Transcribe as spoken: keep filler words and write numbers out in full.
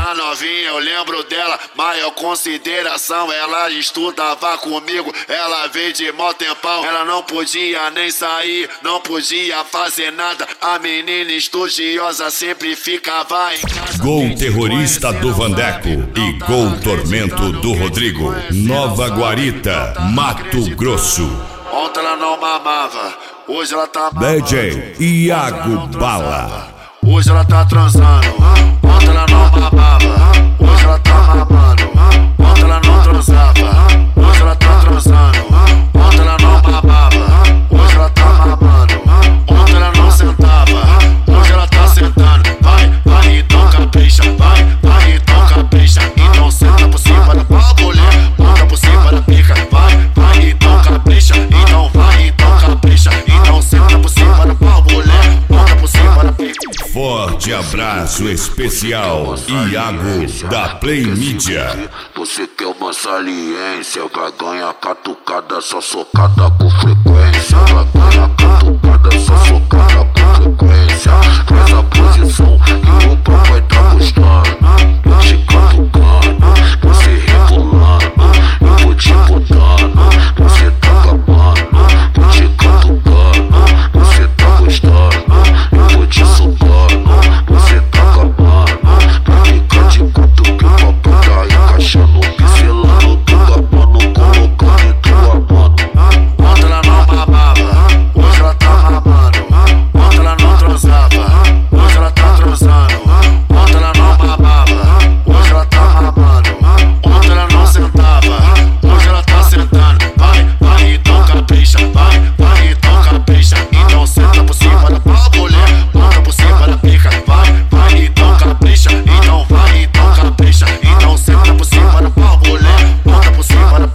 Era novinha, eu lembro dela, maior consideração. Ela estudava comigo, ela veio de mó tempão. Ela não podia nem sair, não podia fazer nada. A menina estudiosa sempre ficava em casa. Gol Terrorista do Vandeco e Gol Tormento do Rodrigo. Nova Guarita, Mato Grosso. Ontem ela não mamava, hoje ela tá mamando. D J Iago Bala. Hoje ela tá transando. Ontem ela não mamava, hoje ela tá mamando. Ontem ela não transava, hoje ela tá transando. Ontem ela não mamava, hoje ela tá mamando. Ontem ela não sentava, hoje ela tá sentando. Vai, vai, então capricha. Vai, vai, então capricha. Então senta por cima da tua mulher, bota por cima da pica. Vai, vai, então capricha. Então vai, então capricha. Então senta por cima da tua mulher, bota por cima da pica. Forte abraço especial, Iago da Play Media. Você quer uma saliência, vai ganhar catucada, só socada com frequência. Vai ganhar catucada, só socada com frequência. Faz a posição e o pau vai dar